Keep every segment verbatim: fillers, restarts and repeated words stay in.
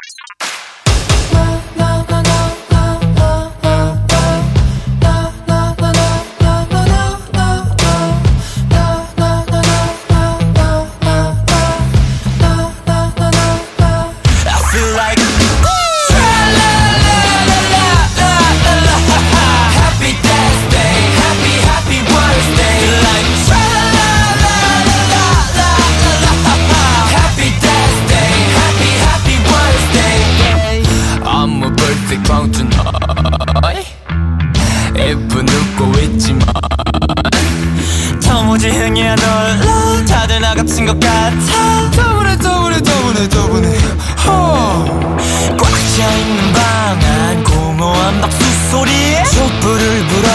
예쁜 웃고 있지만 도무지 흥이 안 올라. 다들 나 갇힌 것 같아. 더블해 더블해 더블해 더블해 꽉 차있는 방 안 공허한 박수 소리에 촛불을 불어.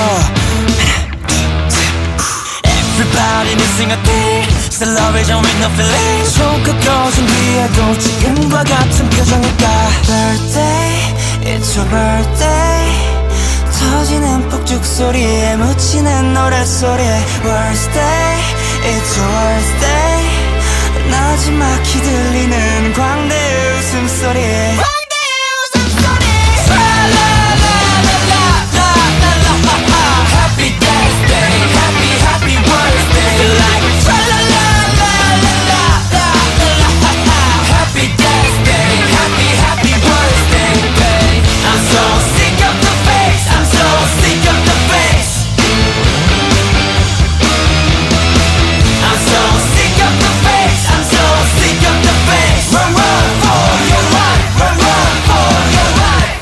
Everybody missing a thing. Celebration with no feeling. 손끝 꺼진 뒤에도 지금과 같은 표정일까. Birthday, it's your birthday. 터지는 폭죽 소리에 묻히는 노랫소리에 Worst day, it's your worst day. 나지막히 들리는 광대의 웃음소리에 광대의 웃음소리. Happy death day, happy happy birthday. Like happy death day, happy happy birthday. I'm so sick of the face, I'm so sick of the face. I'm so sick of the face, I'm so sick of the face. Run, run for your life, run, run for your life.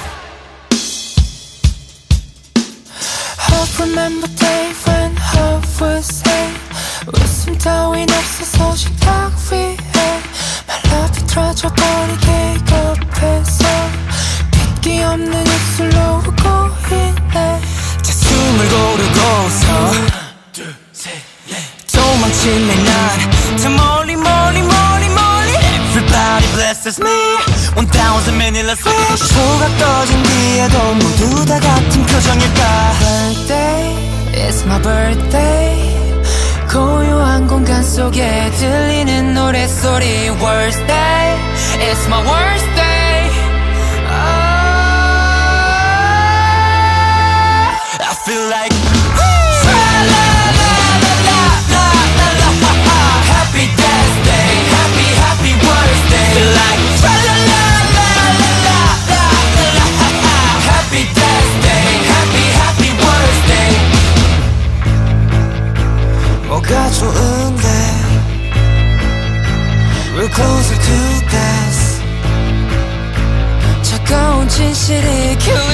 I remember day when I was eight. 웃음 따윈 없어서 식탁 위에 말라 비틀어져버리게 급해서 핏기 없는 입술로 웃고 있네. 제 숨을 고르고서 도망치네 난 저 멀리 멀리 멀리 멀리. Everybody blesses me one thousand many less wish. 소가 꺼진 뒤에도 모두 다 같은 표정일까. Birthday, it's my birthday. 고요한 공간 속에 들리는 노랫소리. Worst day, it's my worst day. oh, I feel like happy death day, happy happy worst day. Feel like happy death day, happy happy worst day. 뭐가 좋은데 We're closer to death. 차가운 진실이